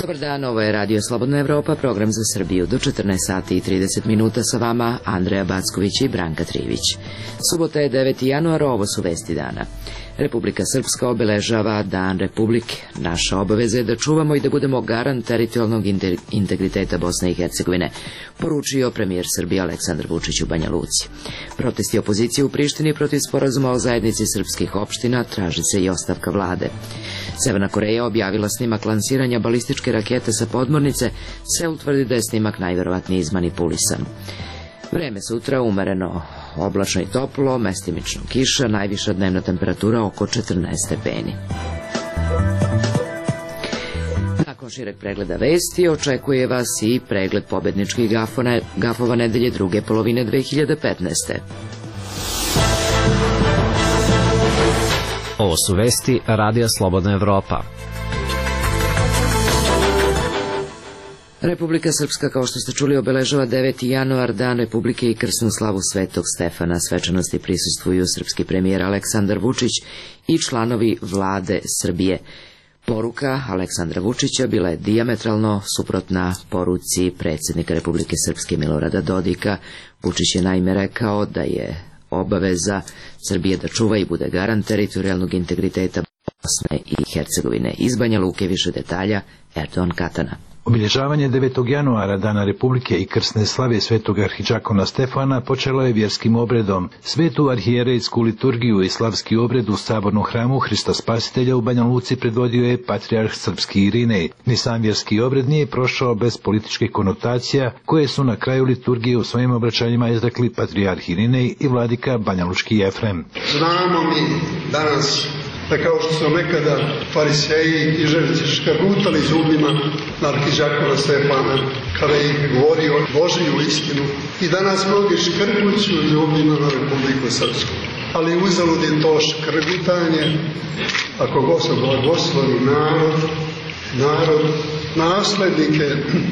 Dobar dan, ovo je Radio Slobodna Evropa, program za Srbiju. Do 14 sati i 30 minuta sa vama Andreja Backović i Branka Trivić. Subota je 9. januar, ovo su vesti dana. Republika Srpska obeležava Dan Republike. Naša obaveza je da čuvamo i da budemo garant teritorijalnog integriteta Bosne i Hercegovine, poručio premijer Srbije Aleksandar Vučić u Banja Luci. Protesti opozicije u Prištini protiv sporazuma o zajednici srpskih opština, traži se i ostavka vlade. Severna Koreja objavila snimak lansiranja balističke rakete sa podmornice, Seul tvrdi da je snimak najverovatnije izmanipulisan. Vreme sutra umereno, oblačno i toplo, mestimično kiša, najviša dnevna temperatura oko 14 stepeni. Nakon šireg pregleda vesti očekuje vas i pregled pobedničkih gafova nedelje druge polovine 2015. Ovo su vesti Radija Slobodna Evropa. Republika Srpska, kao što ste čuli, obeležava 9. januar, Dan Republike i krsnu slavu Svetog Stefana. Svečanosti prisustvuju srpski premijer Aleksandar Vučić i članovi vlade Srbije. Poruka Aleksandra Vučića bila je dijametralno suprotna poruci predsjednika Republike Srpske Milorada Dodika. Vučić je naime rekao da je obaveza Srbije da čuva i bude garant teritorijalnog integriteta Bosne i Hercegovine. Iz Banja Luke više detalja, Erdogan Katana. Obilježavanje 9. januara, Dana Republike i krsne slave svetog arhidžakona Stefana počelo je vjerskim obredom. Svetu arhijerejsku liturgiju i slavski obred u sabornom hramu Hrista Spasitelja u Banja Luci predvodio je patrijarh srpski Irinej. Ni sam vjerski obred nije prošao bez političkih konotacija, koje su na kraju liturgije u svojim obraćanjima izrekli patrijarh Irinej i vladika banjalučki Jefrem. Znamo mi danas da kao što su nekada fariseji i književnici škrgutali zubima na arhidžakona Stefana kada je govorio Božiju istinu, i danas mnogi škrguću zubima na Republiku Srpsku. Ali uzalud je to škrgutanje ako Gospod blagoslovi narod, naslednike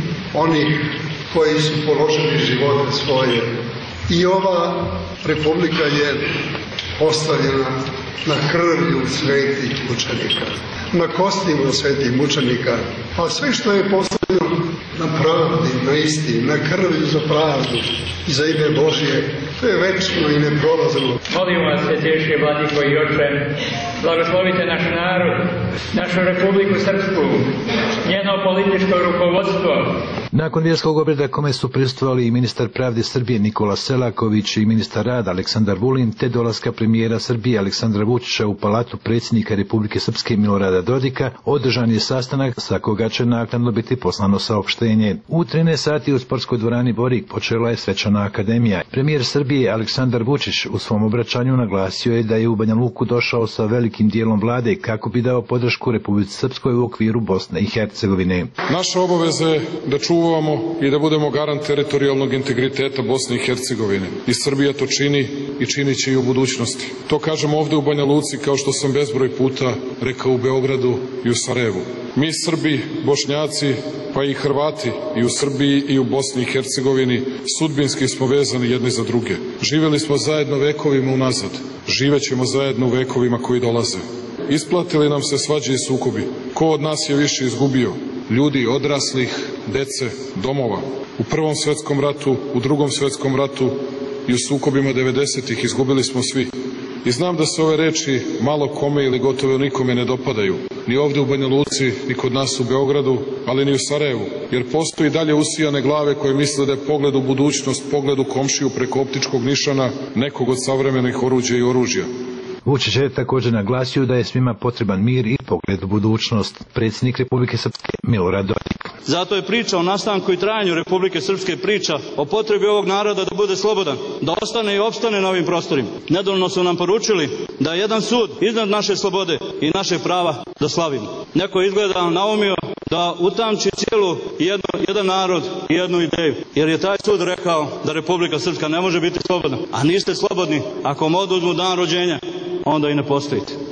onih koji su položili živote svoje. I ova republika je postavljena na krvlju svetih mučenika, na kostima svetih mučenika, a sve što je postavljeno na pravdi, na istini, na krvlju za pravdu i za ime Božje, to je večno i neprolazno. Molim vas, Svetejši Vladiko i Oče, blagoslovite naš narod, našu Republiku Srpsku, njeno političko rukovodstvo. Nakon vjerskog obreda kome su prisustvovali i ministar pravde Srbije Nikola Selaković i ministar rada Aleksandar Vulin, te dolaska premijera Srbije Aleksandra Vučića u palatu predsjednika Republike Srpske Milorada Dodika, održan je sastanak sa koga će naknadno biti poslano saopštenje. U 13 sati u sportskoj dvorani Borik počela je svečana akademija. Premijer Srbije Aleksandar Vučić u svom obraćanju naglasio je da je u Banja Luku došao sa velikim dijelom vlade kako bi dao podršku Republici Srpskoj u okviru Bosne i Hercegovine. Naša obaveza je da čuvamo i da budemo garant teritorijalnog integriteta Bosne i Hercegovine. I Srbija to čini i činit će i u budućnosti. To kažemo ovde u Banja Luci, kao što sam bezbroj puta rekao u Beogradu i u Sarajevu. Mi Srbi, Bošnjaci, pa i Hrvati i u Srbiji i u Bosni i Hercegovini sudbinski smo vezani jedni za druge. Živjeli smo zajedno vekovima unazad. Živećemo zajedno u vekovima koji dolaze. Isplatili nam se svađe i sukobi. Ko od nas je više izgubio? Ljudi odraslih, dece, domova. U Prvom svetskom ratu, u Drugom svetskom ratu i u sukobima 90-ih izgubili smo svi. I znam da se ove reči malo kome ili gotovo nikome ne dopadaju. Ni ovde u Banja Luci, ni kod nas u Beogradu, ali ni u Sarajevu. Jer postoji dalje usijane glave koje misle da je pogled u budućnost, pogled u komšiju preko optičkog nišana nekog od savremenih oruđa i oružja. Vučić je također naglasio da je svima potreban mir i pogled u budućnost. Predsjednik Republike Srpske Milorad Dodik. Zato je priča o nastanku i trajanju Republike Srpske priča o potrebi ovog naroda da bude slobodan, da ostane i opstane na ovim prostorima. Nedavno su nam poručili da je jedan sud iznad naše slobode i naše prava da slavimo. Neko izgleda naumio da utamči cijelu jedan narod i jednu ideju. Jer je taj sud rekao da Republika Srpska ne može biti slobodna. A niste slobodni ako vam oduzmu dan rođenja, onda i ne postojite.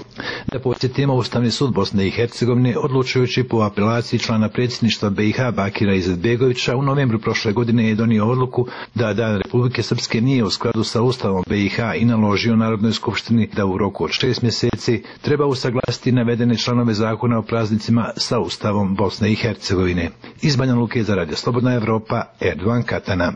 Da podsjetimo, Ustavni sud Bosne i Hercegovine, odlučujući po apelaciji člana predsjedništva BiH Bakira Izetbegovića, u novembru prošle godine je donio odluku da Dan Republike Srpske nije u skladu sa Ustavom BiH i naložio Narodnoj skupštini da u roku od 6 mjeseci treba usaglasiti navedene članove zakona o praznicima sa Ustavom Bosne i Hercegovine. Iz Banja Luke za Radio Slobodna Evropa, Erdovan Katana.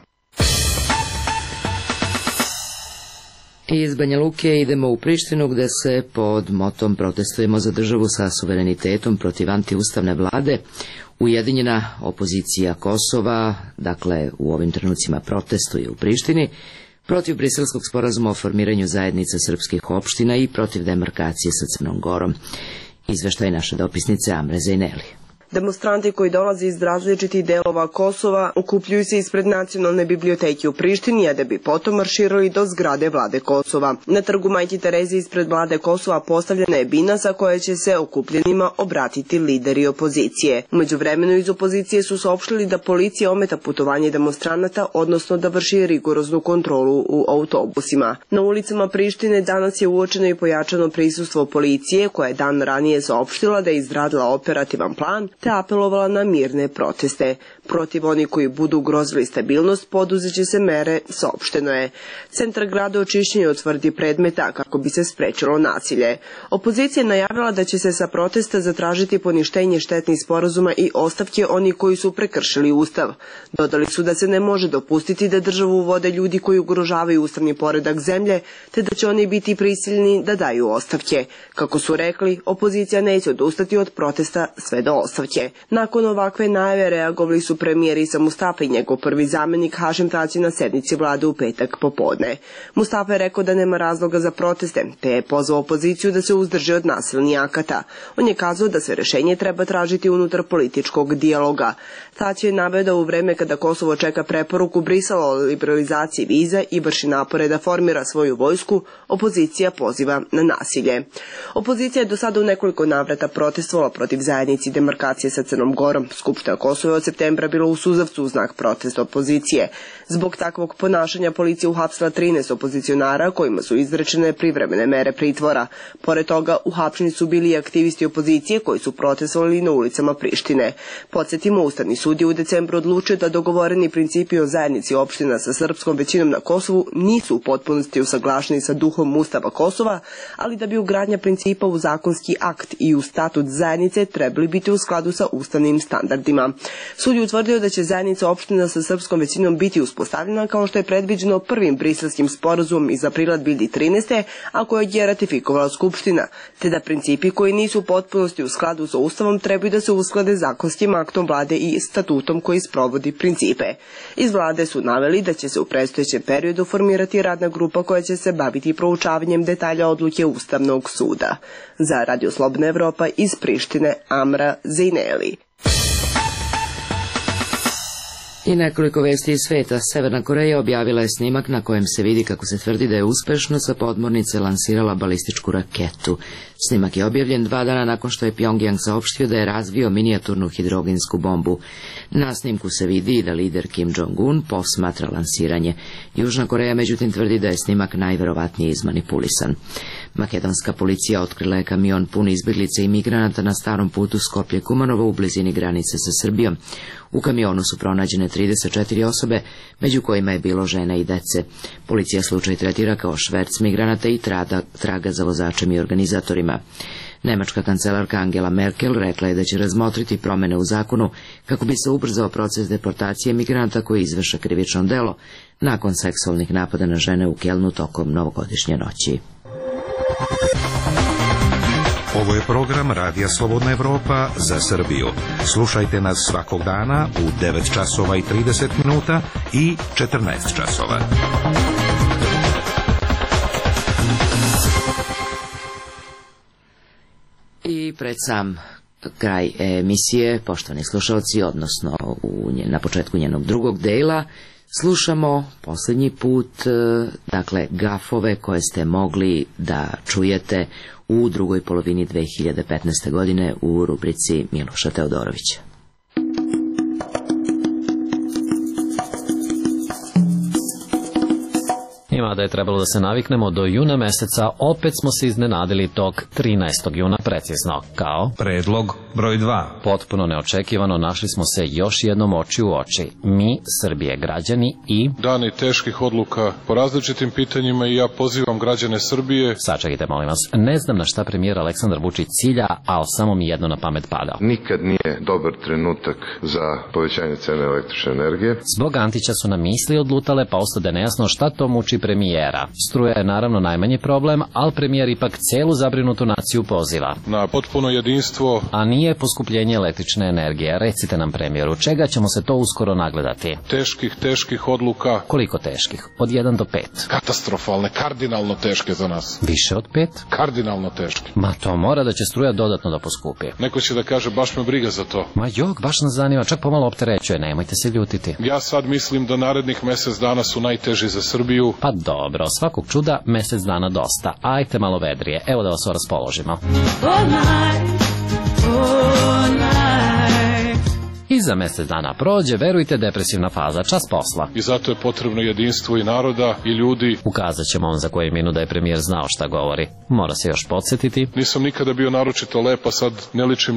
Iz Banja Luke idemo u Prištinu, gde se pod motom protestujemo za državu sa suverenitetom protiv antiustavne vlade ujedinjena opozicija Kosova, dakle u ovim trenucima protestuje u Prištini, protiv Briselskog sporazuma o formiranju zajednice srpskih opština i protiv demarkacije sa Crnom Gorom. Izveštaj naše dopisnice Amre Zejneli. Demonstranti koji dolaze iz različitih delova Kosova okupljuju se ispred Nacionalne biblioteke u Prištini, a da bi potom marširali do zgrade vlade Kosova. Na trgu Majke Terezije ispred vlade Kosova postavljena je bina sa koje će se okupljenima obratiti lideri opozicije. U međuvremenu iz opozicije su saopštili da policija ometa putovanje demonstranata, odnosno da vrši rigoroznu kontrolu u autobusima. Na ulicama Prištine danas je uočeno i pojačano prisustvo policije, koja je dan ranije saopštila da je izradila operativan plan te apelovala na mirne proteste. Protiv onih koji budu ugrozili stabilnost poduzeće se mere, saopšteno je. Centar grada očišćenje utvrdi predmeta kako bi se sprečilo nasilje. Opozicija je najavila da će se sa protesta zatražiti poništenje štetnih sporazuma i ostavke onih koji su prekršili Ustav. Dodali su da se ne može dopustiti da državu vode ljudi koji ugrožavaju ustavni poredak zemlje, te da će oni biti prisiljeni da daju ostavke. Kako su rekli, opozicija neće odustati od protesta sve do ostavke. Nakon ovakve najave reagovali su premijer Isa Mustafa i njegov prvi zamenik Hašim Tači na sednici vlade u petak popodne. Mustafa je rekao da nema razloga za proteste, te je pozvao opoziciju da se uzdrži od nasilnih akata. On je kazao da se rešenje treba tražiti unutar političkog dijaloga. Tači je naveo da u vreme kada Kosovo čeka preporuku Brisela o liberalizaciji viza i vrši napore da formira svoju vojsku, opozicija poziva na nasilje. Opozicija je do sada u nekoliko navrata protestovala protiv zajednici demarkacije sa Crnom Gorom. Skupština Kosova od septembra bila u suzavcu u znak protesta opozicije. Zbog takvog ponašanja policija uhapsila 13 opozicionara kojima su izrečene privremene mere pritvora. Pored toga, uhapšeni su bili i aktivisti opozicije koji su protestovali na ulicama Prištine. Podsjetimo, Ustavni sud je u decembru odlučio da dogovoreni principi o zajednici opština sa srpskom većinom na Kosovu nisu u potpunosti usaglašeni sa duhom Ustava Kosova, ali da bi ugradnja principa u zakonski akt i u statut zajednice trebali biti u skladu sa ustavnim standardima. Sud je utvrdio da će zajednica opština sa srpskom većinom biti uspostavljena kao što je predviđeno prvim briselskim sporazumom iz aprila 2013. a kojeg je ratifikovala Skupština, te da principi koji nisu u potpunosti u skladu sa Ustavom trebaju da se usklade zakonskim aktom vlade i statutom koji sprovodi principe. Iz vlade su naveli da će se u predstojećem periodu formirati radna grupa koja će se baviti proučavanjem detalja odluke Ustavnog suda. Za Radio Slobodna Evropa iz Prištine, Amra Zejneli. I nekoliko vesti iz sveta. Severna Koreja objavila je snimak na kojem se vidi kako se tvrdi da je uspešno sa podmornice lansirala balističku raketu. Snimak je objavljen 2 dana nakon što je Pjongjang saopštio da je razvio minijaturnu hidrogensku bombu. Na snimku se vidi da lider Kim Jong-un posmatra lansiranje. Južna Koreja međutim tvrdi da je snimak najverovatnije izmanipulisan. Makedonska policija otkrila je kamion pun izbjeglica i migranata na starom putu Skoplje-Kumanovo u blizini granice sa Srbijom. U kamionu su pronađene 34 osobe, među kojima je bilo žena i dece. Policija slučaj tretira kao šverc migranata i traga za vozačem i organizatorima. Nemačka kancelarka Angela Merkel rekla je da će razmotriti promene u zakonu kako bi se ubrzao proces deportacije migranata koji izvrše krivično delo nakon seksualnih napada na žene u Kelnu tokom novogodišnje noći. Ovo je program Radija Slobodna Evropa za Srbiju. Slušajte nas svakog dana u 9 časova i 30 minuta i 14 časova. I pred sam kraj emisije, poštovani slušalci, odnosno na početku njenog drugog dela, slušamo posljednji put, dakle, gafove koje ste mogli da čujete u drugoj polovini 2015. godine u rubrici Miloša Teodorovića. Ima da je trebalo da se naviknemo do juna meseca, opet smo se iznenadili tog 13. juna precizno, kao Predlog broj 2. potpuno neočekivano našli smo se još jednom oči u oči. Mi, Srbije građani i... Dani teških odluka po različitim pitanjima i ja pozivam građane Srbije. Sačekajte, molim vas, ne znam na šta premijer Aleksandar Vučić cilja, ali samo mi jedno na pamet pada. Nikad nije dobar trenutak za povećanje cene električne energije. Zbog Antića su nam misli odlutale, pa ostade nejasno šta to muči premijera. Struja je naravno najmanji problem, ali premijer ipak celu zabrinutu naciju poziva Na potpuno jedinstvo. A nije poskupljenje električne energije. Recite nam, premijeru, čega ćemo se to uskoro nagledati? Teških odluka. Koliko teških? Od 1 do 5. Katastrofalne, kardinalno teške za nas. Više od 5? Kardinalno teške. Ma to mora da će struja dodatno da poskupi. Neko će da kaže baš me briga za to. Ma jok, baš nas zanima, čak pomalo opterećuje, nemojte se ljutiti. Ja sad mislim da narednih mesec dana su najteži za Srbiju. Pa dobro, svakog čuda mesec dana dosta. Ajte malo vedrije, evo da vas raspoložimo. I za mesec dana prođe, verujte, depresivna faza, čas posla. I zato je potrebno jedinstvo i naroda i ljudi. Ukazat ćemo on za koju minut da je premijer znao šta govori. Mora se još podsjetiti. Nisam nikada bio naročito lep, a sad ne ličim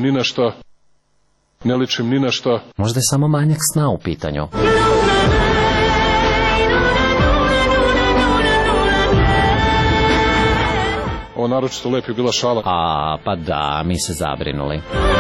ni na šta. Možda je samo manjak sna u pitanju. Ovo naročito lep je bila šala. Pa da, mi se zabrinuli.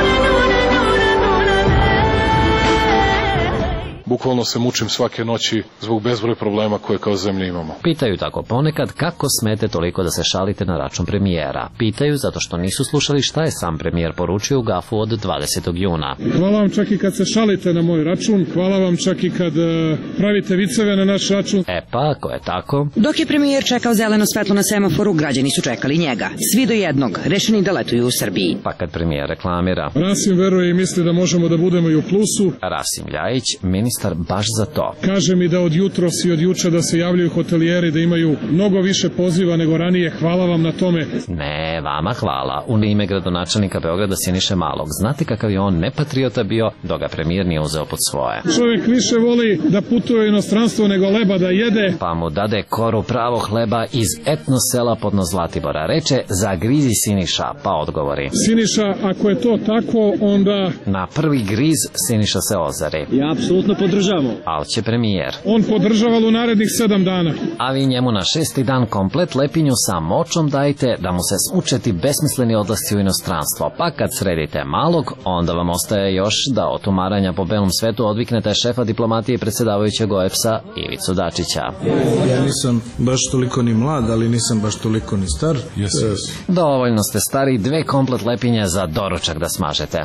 Bukvalno se mučim svake noći zbog bezbroj problema koje kao zemlja imamo. Pitaju tako ponekad kako smete toliko da se šalite na račun premijera. Pitaju zato što nisu slušali šta je sam premijer poručio u gafu od 20. juna. Hvala vam čak i kad se šalite na moj račun, hvala vam čak i kad pravite viceve na naš račun. Pa, ako je tako... Dok je premijer čekao zeleno svetlo na semaforu, građani su čekali njega. Svi do jednog, rešeni da letuju u Srbiji. Pa kad premijer reklamira... Rasim veruje i misli da možemo da budemo i u plusu. Rasim Ljajić, ministar baš za to. Kaže mi da od jutros i od juča da se javljaju hotelijeri, da imaju mnogo više poziva nego ranije. Hvala vam na tome. Ne, vama hvala. U ime gradonačelnika Beograda Siniše Malog. Znate kakav je on nepatriota bio, dok ga premijer nije uzeo pod svoje. Čovjek više voli da putuje u inostranstvo nego leba da jede. Pa mu dade koru pravo hleba iz etno sela podno Zlatibora. Reče, zagrizi Siniša, pa odgovori. Siniša, ako je to tako, onda... Na prvi griz Siniša se ozari. Ja apsolutno podržavamo. Ali će premijer. On podržava u narednih 7 dana. A vi njemu na 6. dan komplet lepinju sa močom dajte da mu se smučeti besmisleni odlasci u inostranstvo. Pa kad sredite Malog, onda vam ostaje još da od umaranja po belom svetu odviknete šefa diplomatije i predsjedavajućeg OEBS-a Ivicu Dačića. Ja nisam baš toliko ni mlad, ali nisam baš toliko ni star. Dovoljno ste stari, 2 komplet lepinje za doručak da smažete.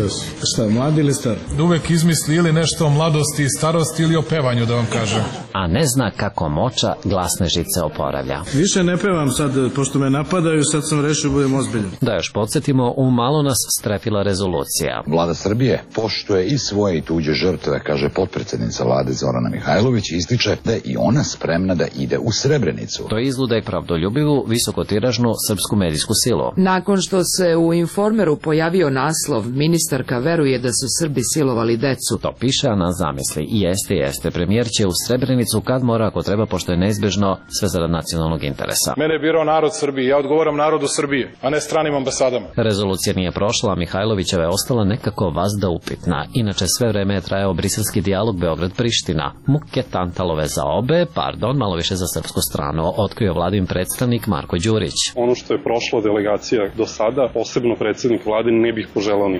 Šta, mlad ili star? Uvek izmisli ili nešto o mladosti i starosti ili o pevanju, da vam kažem. A ne zna kako moča glasne žice oporavlja. Više ne pevam sad, pošto me napadaju, sad sam rešio budem ozbiljan. Da još podsjetimo, u malo nas strefila rezolucija. Vlada Srbije poštuje i svoje i tuđe žrtve, kaže potpredsjednica vlade Zorana Mihajlović, ističe da je i ona spremna da ide u Srebrenicu. To izluda i pravdoljubivu, visokotiražnu srpsku medijsku silu. Nakon što se u Informeru pojavio naslov, ministarka veruje da su Srbi silovali decu. To piše, a na zamisli. Jeste. Premijer će u Srebrenicu kad mora, ako treba, pošto je neizbežno, sve zarad nacionalnog interesa. Mene je birao narod Srbije, ja odgovaram narodu Srbije, a ne stranim ambasadama. Rezolucija nije prošla, a Mihajlovićeva je ostala nekako vazda upitna. Inače, sve vreme je trajao briselski dijalog Beograd-Priština. Muke tantalove za obe, malo više za srpsku stranu, otkrio vladin predstavnik Marko Đurić. Ono što je prošla delegacija do sada, posebno predsednik vlade, ne bih poželao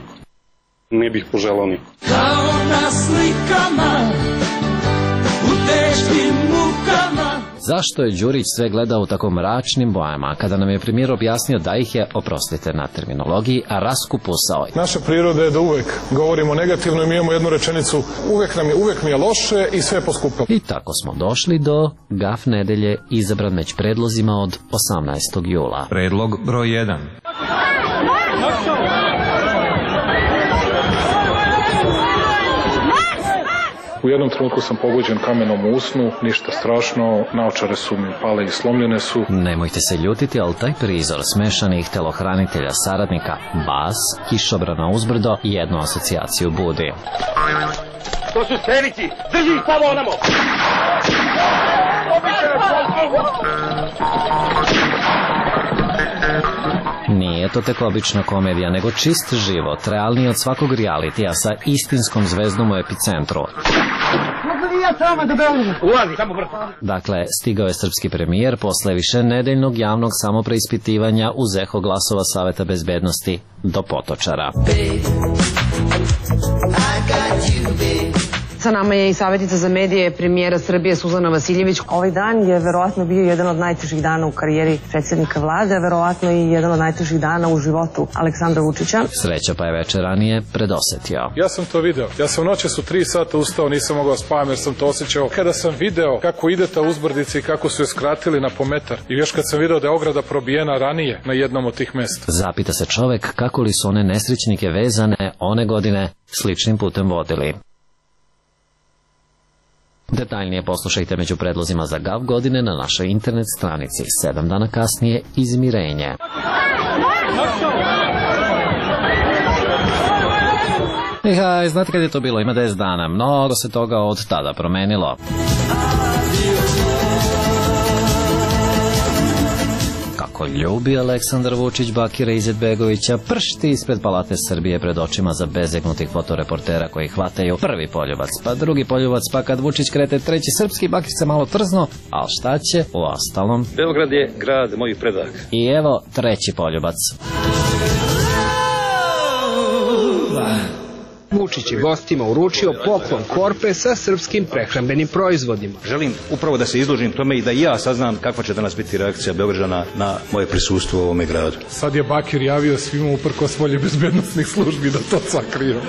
niko. Kao na slikama, u teškim mukama. Zašto je Đurić sve gledao u tako mračnim bojama, kada nam je premijer objasnio da ih je, oprostite na terminologiji, raskupusao? Naša priroda je da uvek govorimo negativno i mi imamo jednu rečenicu, uvek mi je loše i sve je poskupilo. I tako smo došli do gaf nedelje, izabran među predlozima od 18. jula. Predlog broj 1. U jednom trenutku sam pogođen kamenom u usnu, ništa strašno, naočare su mi pale i slomljene su. Nemojte se ljutiti, ali taj prizor smešanih telohranitelja saradnika, bas, kišobrana uzbrdo, jednu asocijaciju budi. To su strelici, drži ih tamo onamo! Nije to tek obična komedija, nego čist život, realniji od svakog realitija sa istinskom zvezdom u epicentru. Dakle, stigao je srpski premijer posle višenedeljnog javnog samopreispitivanja uz eho glasova Saveta bezbednosti do Potočara. Sa nama je i savjetnica za medije premijera Srbije Suzana Vasiljević. Ovaj dan je verovatno bio jedan od najtežih dana u karijeri predsjednika vlade, a verovatno i jedan od najtežih dana u životu Aleksandra Vučića. Sreća pa je večer ranije predosetio. Ja sam to video. Ja sam noćas u 3 sata ustao, nisam mogao spavam jer sam to osjećao. Kada sam video kako ide ta uzbrdica i kako su je skratili na pometar i još kad sam video da je ograda probijena ranije na jednom od tih mesta. Zapita se čovek kako li su one nesrećnike vezane one godine sličnim putem vodili. Detaljnije poslušajte među predlozima za GAV godine na našoj internet stranici. 7 dana kasnije izmirenje. Znate kad je to bilo? Ima 10 dana. Mnogo se toga od tada promenilo. Kako ljubi Aleksandar Vučić Bakira Izetbegovića, pršti ispred Palate Srbije pred očima za bezegnutih fotoreportera koji hvataju prvi poljubac, pa drugi poljubac, pa kad Vučić krete treći srpski, Bakir se malo trzno, ali šta će u ostalom? Beograd je grad mojih predaka. I evo treći poljubac. Vučić je gostima uručio poklon korpe sa srpskim prehrambenim proizvodima. Želim upravo da se izložim tome i da i ja saznam kakva će danas biti reakcija Beograđana na moje prisustvo u ovome gradu. Sad je Bakir javio svima uprkos volje bezbednosnih službi da to sakrijemo.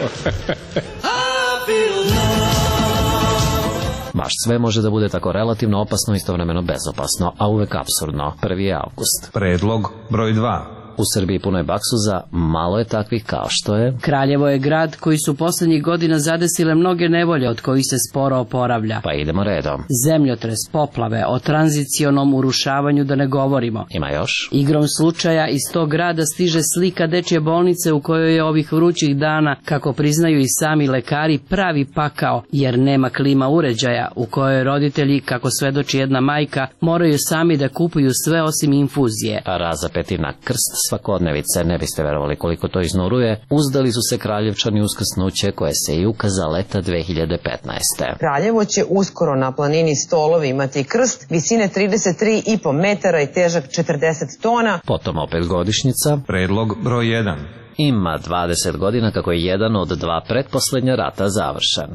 Baš sve može da bude tako relativno opasno, istovremeno bezopasno, a uvek apsurdno. 1. avgust. Predlog broj 2. U Srbiji punoj baksuza malo je takvih kao što je Kraljevo je grad koji su poslednjih godina zadesile mnoge nevolje od kojih se sporo oporavlja. Pa idemo redom. Zemljotres, poplave, o tranzicionom urušavanju da ne govorimo. Ima još? Igrom slučaja iz tog grada stiže slika dečje bolnice u kojoj je ovih vrućih dana, kako priznaju i sami lekari, pravi pakao, jer nema klima uređaja, u kojoj roditelji, kako svedoči jedna majka, moraju sami da kupuju sve osim infuzije. Razapeti na krst svakodnevice, ne biste verovali koliko to iznuruje, uzdali su se Kraljevčani uskrsnuće koje se i ukaza leta 2015. Kraljevo će uskoro na planini Stolovi imati krst visine 33,5 metara i težak 40 tona. Potom opet godišnjica. Predlog broj 1. Ima 20 godina kako je jedan od 2 pretposlednja rata završen.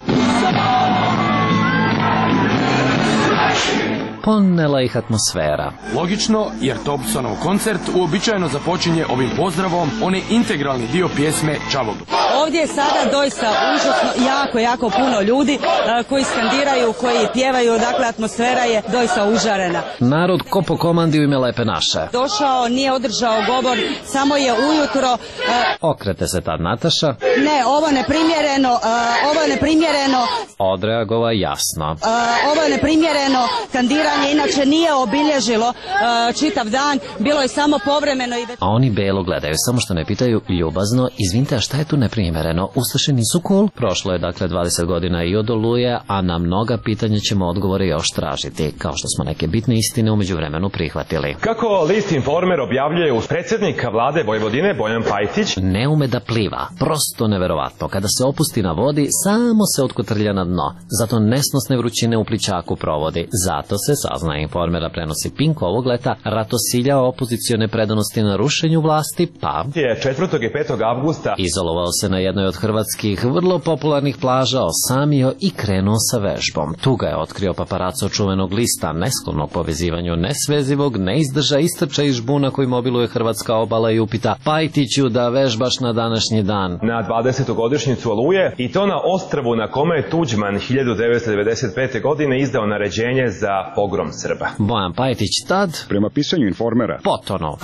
Ponela ih atmosfera. Logično, jer Thompsonov koncert uobičajeno započinje ovim pozdravom, on je integralni dio pjesme Čavog. Ovdje je sada doista užasno jako puno ljudi koji skandiraju, koji pjevaju, dakle atmosfera je doista užarena. Narod ko po komandi u ime Lepe naše. Došao, nije održao govor, samo je ujutro... Okrete se tad Nataša. Ne, ovo je neprimjereno. Odreagova jasno. Ovo je neprimjereno, kandiranje inače nije obilježilo čitav dan, bilo je samo povremeno. A oni belo gledaju, samo što ne pitaju ljubazno, izvinite, a šta je tu neprimjereno? Ustaše nisu cool? Prošlo je dakle 20 godina i od Oluje, a na mnoga pitanja ćemo odgovore još tražiti, kao što smo neke bitne istine umeđu vremenu prihvatili. Kako list Informer objavljuje uz predsjednika vlade Vojvodine Bojan Pajtić, ne ume da pliva, prosto neverovatno. Kada se opusti na vodi, samo se otkotrlja na dno. Zato nesnosne vrućine u plićaku provodi. Zato se, saznaje Informera, prenosi Pink ovog leta, ratosiljao opozicione predanosti na rušenju vlasti, pa je 4. i 5. avgusta izolovao se na jednoj od hrvatskih vrlo popularnih plaža, osamio i krenuo sa vežbom. Tu ga je otkrio paparaco čuvenog lista, nesklonog povezivanju nesvezivog, neizdrža istrča iz žbuna koji mobiluje hrvatska obala i upita: Pajtiću, da vežbaš na današnji dan? Na 20. godišnjicu Oluje, i to na ostrvu na kome je Tuđman 1995. godine izdao naređenje za pogrom Srba. Bojan Pajtić tad, prema pisanju Informera, potonuo.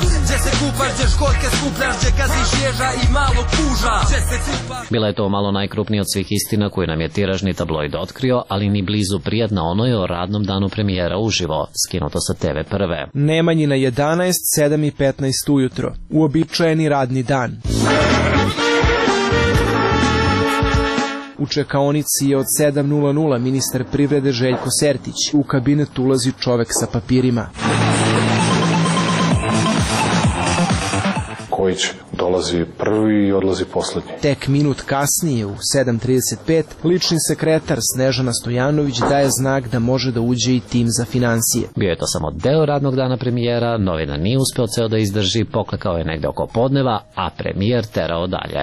Bila je to malo najkrupnija od svih istina koju nam je tiražni tabloid otkrio, ali ni blizu prijatna onoj o radnom danu premijera uživo, skinuto sa TV Prve. Nemanjina 11, 7 i 15 ujutro. Uobičajeni radni dan. U čekaonici je od 7:00 ministar privrede Željko Sertić. U kabinet ulazi čovek sa papirima. Kojić dolazi prvi i odlazi poslednji. Tek minut kasnije, u 7:35, lični sekretar Snežana Stojanović daje znak da može da uđe i tim za finansije. Bio je to samo deo radnog dana premijera, novina nije uspeo ceo da izdrži, poklekao je negde oko podneva, a premijer terao dalje.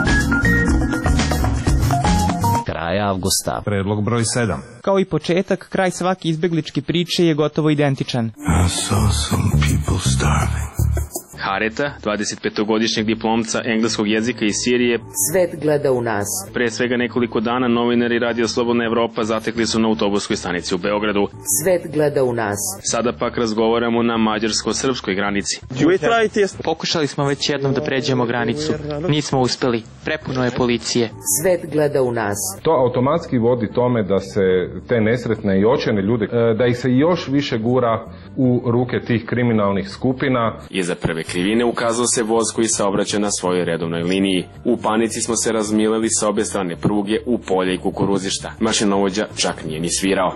Kraj avgusta. Predlog broj 7. Kao i početak, kraj svake izbegličke priče je gotovo identičan. I saw some people starving. Hareta, 25-godišnjeg diplomca engleskog jezika iz Sirije. Svet gleda u nas. Pre svega nekoliko dana novinari Radio Slobodna Evropa zatekli su na autobuskoj stanici u Beogradu. Svet gleda u nas. Sada pak razgovaramo na mađarsko-srpskoj granici. Pokušali smo već jednom da pređemo granicu. Nismo uspeli. Prepuno je policije. Svet gleda u nas. To automatski vodi tome da se te nesretne i očajne ljude, da ih se još više gura u ruke tih kriminalnih skupina. Iza prve krivine ukazao se voz koji saobraća na svojoj redovnoj liniji. U panici smo se razmileli sa obe strane pruge u polje i kukuruzišta. Mašinovođa čak nije ni svirao.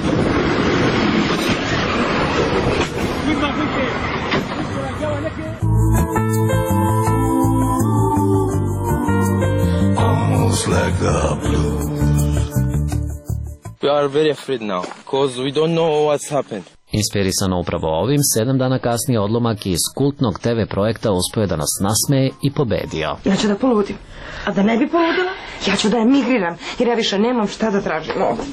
Almost like the blues. We are very afraid now, because we don't know what's happened. Inspirisano upravo ovim, 7 dana kasnije odlomak iz kultnog TV projekta uspio je da nas nasmeje i pobedio. Ja ću da poludim, a da ne bi poludila, ja ću da emigriram, jer ja više nemam šta da tražim ovdje.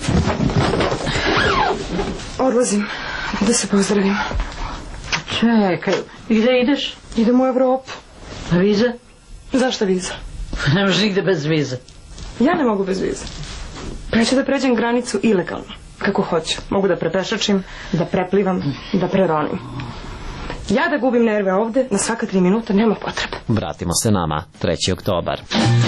Odlazim, da se pozdravim. Čekaj, gde ideš? Idem u Evropu. A viza? Zašto viza? Ne možeš nigde bez vize. Ja ne mogu bez vize. Pa ću da pređem granicu ilegalno. Kako hoću. Mogu da prepešačim, da preplivam, da preronim. Ja da gubim nerve ovde, na svaka 3 minuta nema potrebe. Vratimo se nama, 3. oktobar.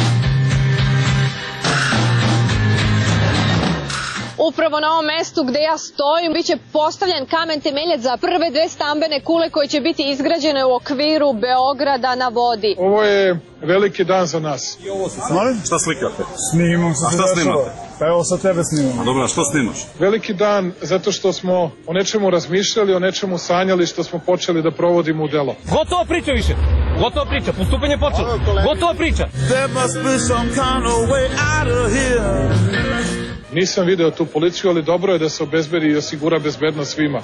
Upravo na ovom mestu gde ja stojim biće postavljen kamen temeljac za prve 2 stambene kule koje će biti izgrađene u okviru Beograda na vodi. Ovo je veliki dan za nas. Molim? Šta slikate? Snimam se. A šta snimate? Pa evo sa tebe snimam. A dobro, a što snimaš? Veliki dan zato što smo o nečemu razmišljali, o nečemu sanjali, što smo počeli da provodimo u delo. Gotova priča više. Gotova priča. Postupanje počelo. Gotova priča. There must be some kind of way out of here. Nisam video tu policiju, ali dobro je da se obezbedi i osigura bezbednost svima.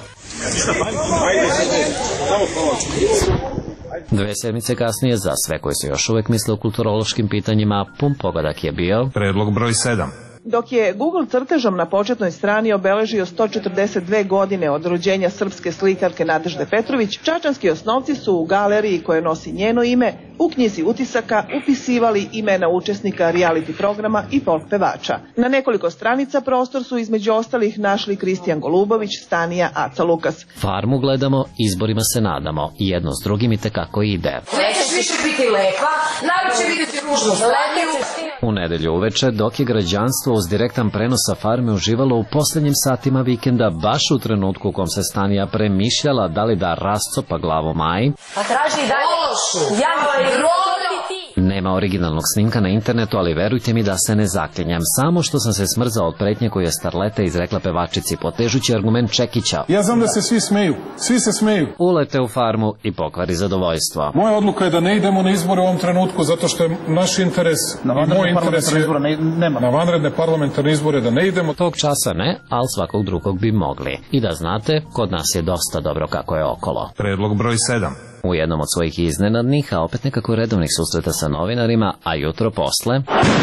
2 sedmice kasnije, za sve koji se još uvek misle o kulturološkim pitanjima, pun pogodak je bio predlog broj 7. Dok je Google crtežom na početnoj strani obeležio 142 godine od rođenja srpske slikarke Nadežde Petrović, čačanski osnovci su u galeriji koje nosi njeno ime u knjizi utisaka upisivali imena učesnika reality programa i folk pevača. Na nekoliko stranica prostor su između ostalih našli Kristijan Golubović, Stanija, Aca Lukas. Farmu gledamo, izborima se nadamo, jedno s drugim i tekako ide. Nećeš više piti lepa, narod će vidjeti ružnu slatiju. U nedelju uveče, dok je građanstvo uz direktan prenos sa farme uživalo u poslednjim satima vikenda, baš u trenutku u kom se Stanija premišljala da li da rascopa glavu Maji, Pa traži dalje. Ja nema originalnog snimka na internetu, ali verujte mi da se ne zaklinjam. Samo što sam se smrzao od pretnje koju je starleta izrekla pevačici, potežući argument Čekića. Ja znam da se svi smeju. Svi se smeju. Ulete u farmu i pokvari zadovoljstvo. Moja odluka je da ne idemo na izbore u ovom trenutku, zato što je naš interes i moj interes je na vanredne parlamentarne izbore da ne idemo. Tog časa ne, ali svakog drugog bi mogli. I da znate, kod nas je dosta dobro kako je okolo. Predlog broj 7. U jednom od svojih iznenadnih, a opet nekako redovnih susreta sa novinarima, a jutro posle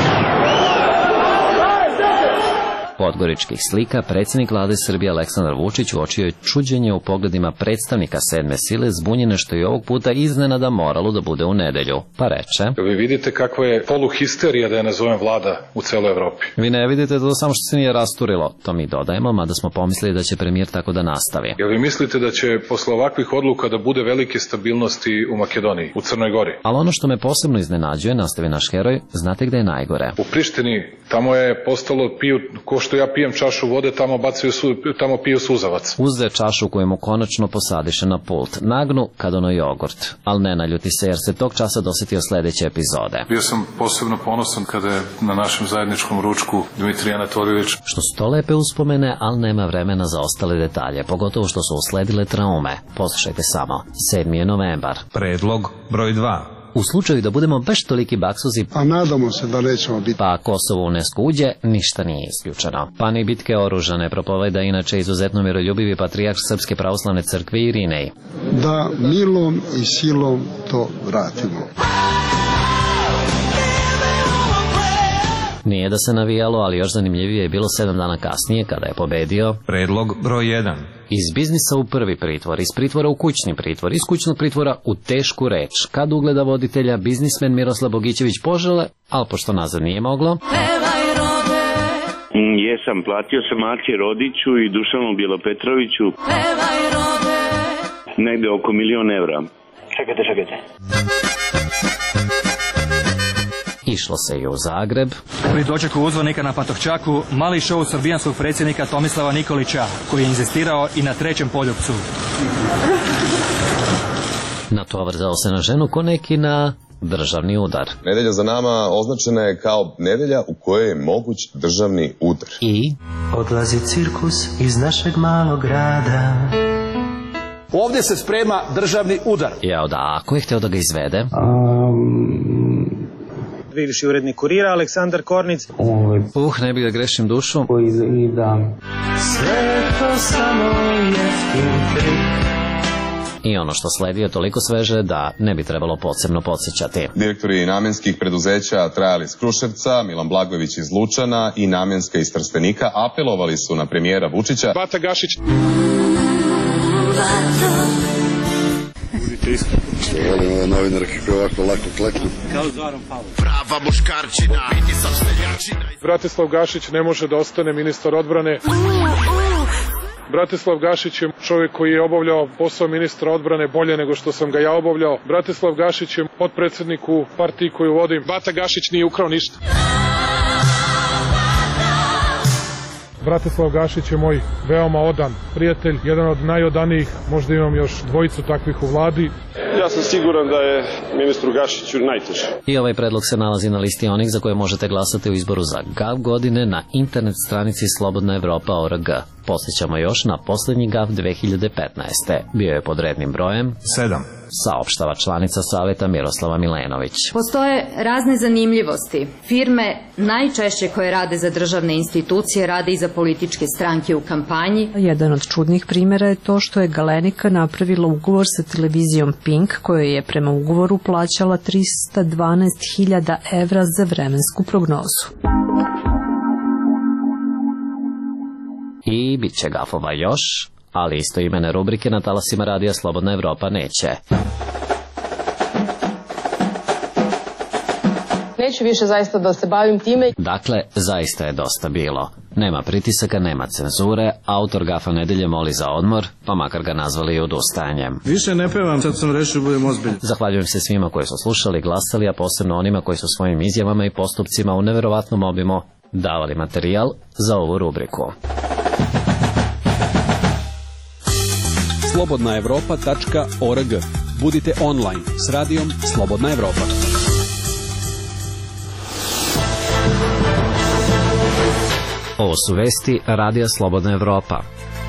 podgoričkih slika, predsjednik vlade Srbije Aleksandar Vučić uočio je čuđenje u pogledima predstavnika 7. sile, zbunjene što je ovog puta iznenada moralo da bude u nedelju. Pa reče: Vi vidite kakva je poluhisterija, da je nazovem, vlada u celoj Evropi. Vi ne vidite to samo što se nije rasturilo. To mi dodajemo, mada smo pomislili da će premijer tako da nastavi. Jel vi mislite da će posle ovakvih odluka da bude velike stabilnosti u Makedoniji, u Crnoj Gori? Ali ono što me posebno iznenađuje, nastavi naš heroj, znate gde je najgore? U Prištini Tamo je postalo, ko što ja pijem čašu vode, tamo piju suzavac. Uzde čašu koju mu konačno posadiše na pult. Nagnu kad ono jogurt, ali ne naljuti se jer se tog časa dosetio sledeće epizode. Bio sam posebno ponosan kada je na našem zajedničkom ručku Dmitrij Anatoljević. Što su to lepe uspomene, ali nema vremena za ostale detalje, pogotovo što su usledile traume. Poslušajte samo, 7. je novembar. Predlog broj 2. U slučaju da budemo baš toliki baksuzi, a nadamo se da nećemo biti, pa Kosovo u UNESCO uđe, ništa nije isključeno. Pa ni bitke oružane propoveda inače izuzetno miroljubivi patrijarh Srpske pravoslavne crkve Irinej. Da milom i silom to vratimo. Nije da se navijalo, ali još zanimljivije je bilo 7 dana kasnije kada je pobedio. Predlog broj 1. Iz biznisa u prvi pritvor, iz pritvora u kućni pritvor, iz kućnog pritvora u tešku reč. Kad ugleda voditelja biznismen Miroslav Bogićević požele, ali pošto nazad nije moglo. Jesam, platio sam Aci Rodiću i Dušanu Bjelopetroviću negde oko 1.000.000 evra. Čekajte. Išlo se i u Zagreb. Pri dočeku uzvanika na Pantovčaku, mali šou srbijanskog predsjednika Tomislava Nikolića, koji je inzistirao i na 3. poljupcu. Natovrzao se na ženu ko neki na državni udar. Nedelja za nama označena je kao nedelja u kojoj je moguć državni udar. I odlazi cirkus iz našeg malog grada. Ovdje se sprema državni udar. Jao da, ako je hteo da ga izvede? Bivši urednik Kurira, Aleksandar Kornic. Ne bih da grešim dušu. Sve to samo jeftin trik. I ono što sledi je toliko sveže da ne bi trebalo posebno podsjećati. Direktori namenskih preduzeća Trajal iz Kruševca, Milan Blagojević iz Lučana i Namenska iz Trstenika apelovali su na premijera Vučića. Bata Gašić. Budite iskreni. Volim ove novinarke koje ovako lako kleknu. Kao Zoran Pavlov. Prava muškarčina, vidi sam seljačina. Bratislav Gašić ne može da ostane ministar odbrane. Bratislav Gašić je čovjek koji je obavljao posao ministra odbrane bolje nego što sam ga ja obavljao. Bratislav Gašić je potpredsjednik u partiji koju vodim. Bata Gašić nije ukrao ništa. Bratislav Gašić je moj veoma odan prijatelj, jedan od najodanijih, možda imam još 2 takvih u vladi. Ja sam siguran da je ministru Gašiću najteže. I ovaj predlog se nalazi na listi onih za koje možete glasati u izboru za GAV godine na internet stranici Slobodna Evropa.org. Posjećamo još na posljednji GAV 2015. Bio je pod rednim brojem 7. Saopštava članica Saveta Miroslava Milenović. Postoje razne zanimljivosti. Firme najčešće koje rade za državne institucije rade i za političke stranke u kampanji. Jedan od čudnih primjera je to što je Galenika napravila ugovor sa televizijom Pink, kojoj je prema ugovoru plaćala 312.000 evra za vremensku prognozu. I bit će gafova još, ali isto imene rubrike na talasima radija Slobodna Evropa neće. Neću više zaista da se bavim time. Dakle, zaista je dosta bilo. Nema pritisaka, nema cenzure, autor Gafa nedelje moli za odmor, pa makar ga nazvali i odustajanjem. Više ne pevam, sad sam rešio budem ozbiljan. Zahvaljujem se svima koji su slušali, glasali, a posebno onima koji su svojim izjavama i postupcima u neverovatnom obimu davali materijal za ovu rubriku. slobodnaevropa.org. Budite online s radijom Slobodna Evropa. Ovo su vesti radija Slobodna Evropa.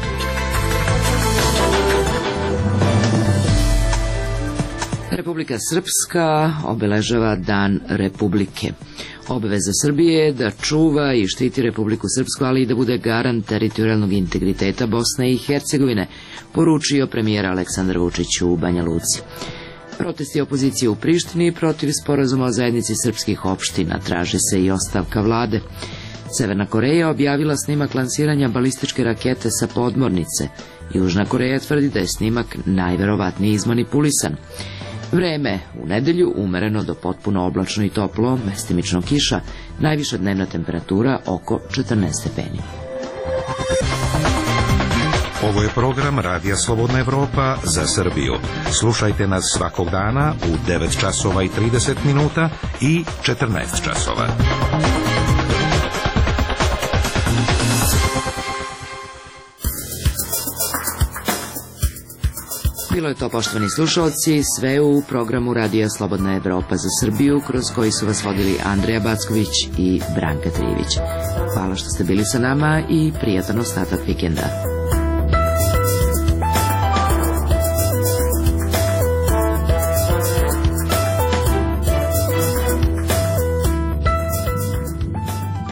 Republika Srpska obeležava Dan Republike. Obaveza Srbije je da čuva i štiti Republiku Srpsku, ali i da bude garant teritorijalnog integriteta Bosne i Hercegovine, poručio premijer Aleksandar Vučić u Banja Luci. Protesti opozicije u Prištini protiv sporazuma o zajednici srpskih opština, traži se i ostavka vlade. Severna Koreja objavila snimak lansiranja balističke rakete sa podmornice. Južna Koreja tvrdi da je snimak najverovatnije izmanipulisan. Vreme u nedelju umereno do potpuno oblačno i toplo, mestimično kiša, najviša dnevna temperatura oko 14 stepeni. Ovo je program Radija Slobodna Evropa za Srbiju. Slušajte nas svakog dana u 9 časova i 30 minuta i 14 časova. Bilo je to, poštovani slušalci, sve u programu Radija Slobodna Evropa za Srbiju, kroz koji su vas vodili Andreja Backović i Branka Trivić. Hvala što ste bili sa nama i prijatan ostatak vikenda.